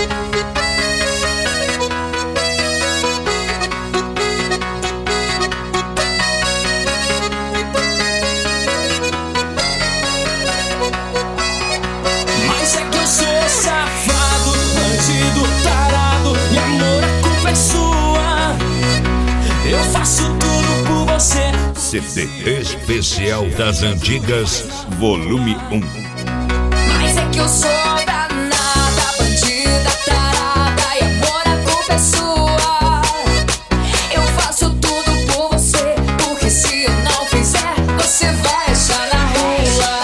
Mas é que eu sou safado, bandido, tarado, e amor, a culpa é sua. Eu faço tudo por você. CD especial das antigas, volume 1. Mas é que eu sou danada, bandida, tarada, e amor, a culpa é sua. Eu faço tudo por você, porque se eu não fizer, você vai achar na rua.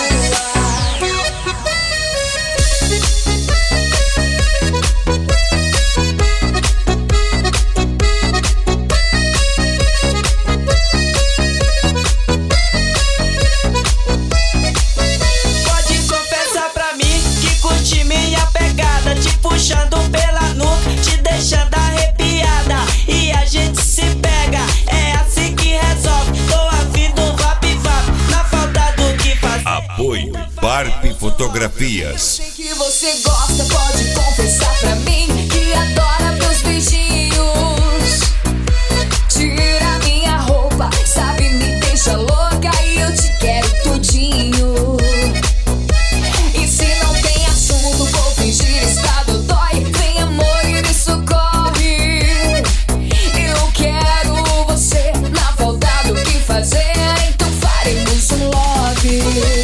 Pode confessar pra mim que curte minha pegada, te puxando pela nuca, te deixando arrepiada, e a gente se pega, é assim que resolve. Tô afim do vap-vap, na falta do que faz. Apoio Barp Fotografias. Sei que você gosta, pode confessar pra mim que adora meus beijinhos. Tira minha roupa, sabe, me deixa louca e eu te quero tudinho. E se não tem assunto, vou fingir estado dói. Vem amor e me socorre. Eu quero você, na falta do que fazer, então faremos um love.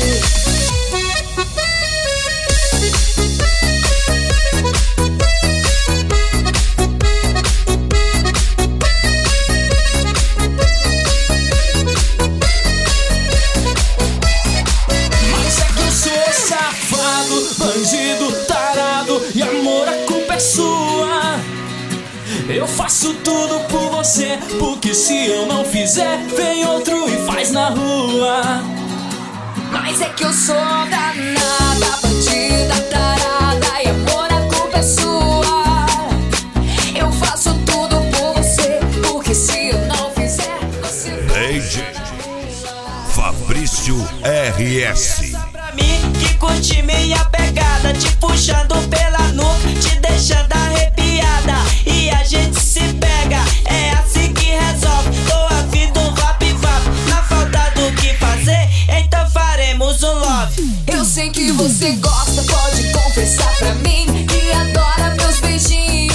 Mas é que eu sou safado, bandido, tarado, e amor, a culpa é sua. Eu faço tudo por você, porque se eu não fizer, vem outro e faz na rua. Mas é que eu sou danada, bandida, tarada, e amor, a culpa é sua. Eu faço tudo por você, porque se eu não fizer, você vai Lady Fabrício RS. Pra mim que curte minha pegada, te puxando pela nuca, te deixando arrepiada, e a gente se pega, é assim que resolve. Tô afim do vap-vap, na falta do que fazer, então faremos um love. Eu sei que você gosta, pode confessar pra mim que adora meus beijinhos.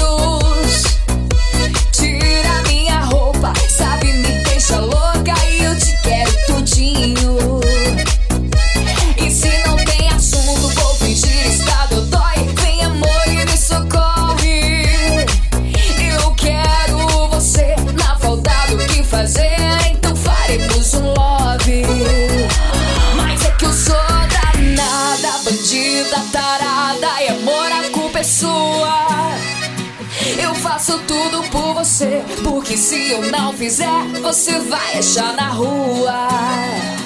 Tira minha roupa, sabe, me deixa louca e eu te quero tudinho. E se não tem assunto, vou fingir estado dói. Vem amor e me socorre. Eu quero você, na falta do que fazer, então faremos um love. Mas é que eu sou danada, bandida, tarada, e amor, a culpa é sua. Eu faço tudo por você, porque se eu não fizer, você vai achar na rua.